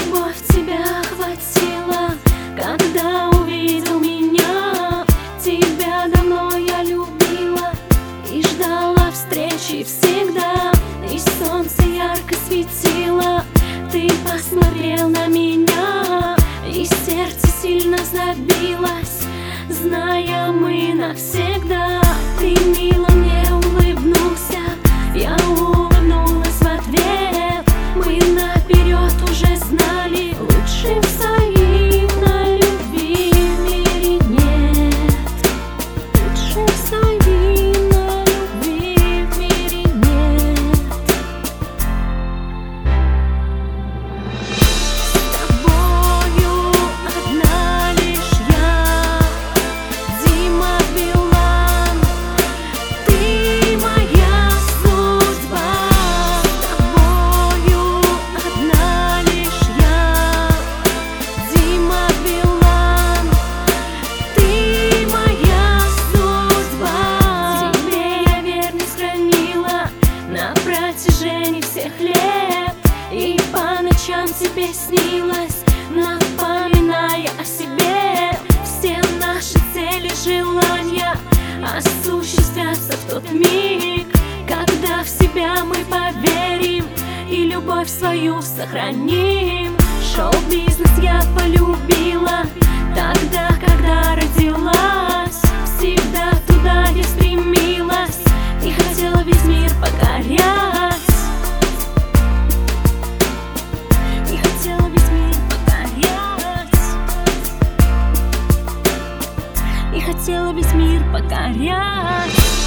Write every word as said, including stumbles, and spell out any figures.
любовь тебя охватила, когда увидел меня. Тебя давно я любила и ждала встречи всегда, и солнце ярко светило. Ты посмотрел на меня, и сердце сильно забилось, зная мы навсегда. Ты мило мне улыбнулся, я улыбнулась в ответ. Мы наперед уже знали, лучшим взаимной любви в мире нет. Лучшим взаимной любви в мире нет. С тобою одна лишь я, Дима Билан, ты моя судьба. С тобою одна лишь я, Дима Билан, ты моя судьба. Тебе я верность хранила на протяжении всех лет, и по ночам тебе снилась, напоминая о себе. Все наши цели, желания осуществятся в тот миг, когда в себя мы поверим и любовь свою сохраним. Шоу-бизнес я полюбила тогда, когда родилась. Всегда туда я стремилась и хотела весь мир покорять. И хотела весь мир покорять. И хотела весь мир покорять.